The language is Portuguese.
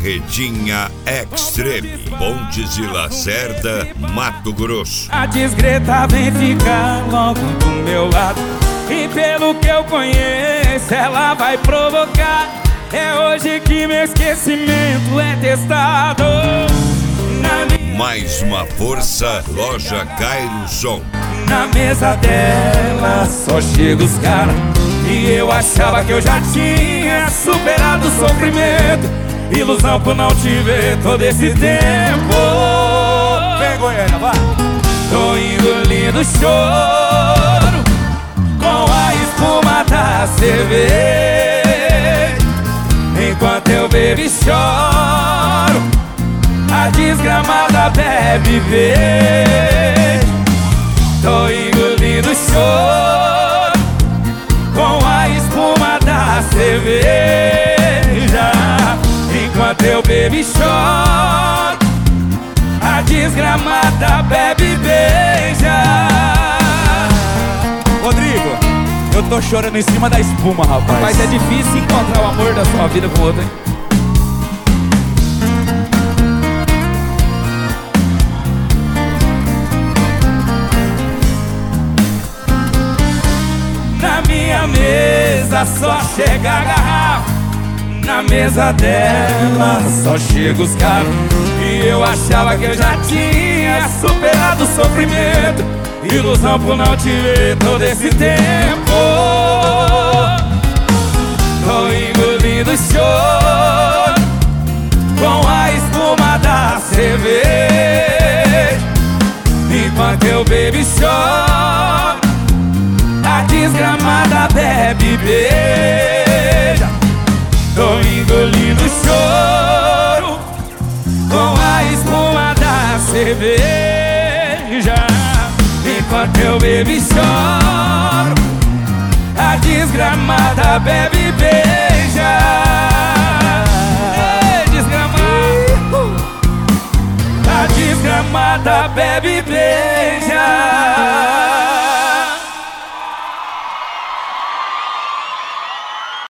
Marretinha Extreme, Pontes de Lacerda, Mato Grosso. A desgreta vem ficar logo do meu lado, e pelo que eu conheço ela vai provocar. É hoje que meu esquecimento é testado. Mais uma força, Loja Cairo Som. Na mesa dela só chega os caras, e eu achava que eu já tinha superado o sofrimento. Ilusão por não te ver todo esse tempo. Vem, Goiânia, vai! Tô engolindo choro com a espuma da cerveja, enquanto eu bebo e choro, a desgramada bebe beijo. Tô engolindo choro com a espuma da cerveja, enquanto eu bebo e choro, a desgramada bebe e beija. Rodrigo, eu tô chorando em cima da espuma, rapaz. Mas é difícil encontrar o amor da sua vida com outro, hein? Na minha mesa só chega a garrafa, na mesa dela só chega os caras, e eu achava que eu já tinha superado o sofrimento. Ilusão por não te ver todo esse tempo. Tô engolindo choro com a espuma da cerveja, enquanto eu bebo e choro, a desgramada bebe e beija. Tô engolindo choro com a espuma da cerveja, enquanto eu bebo e choro, a desgramada bebe e beija. A desgramada bebe e beija.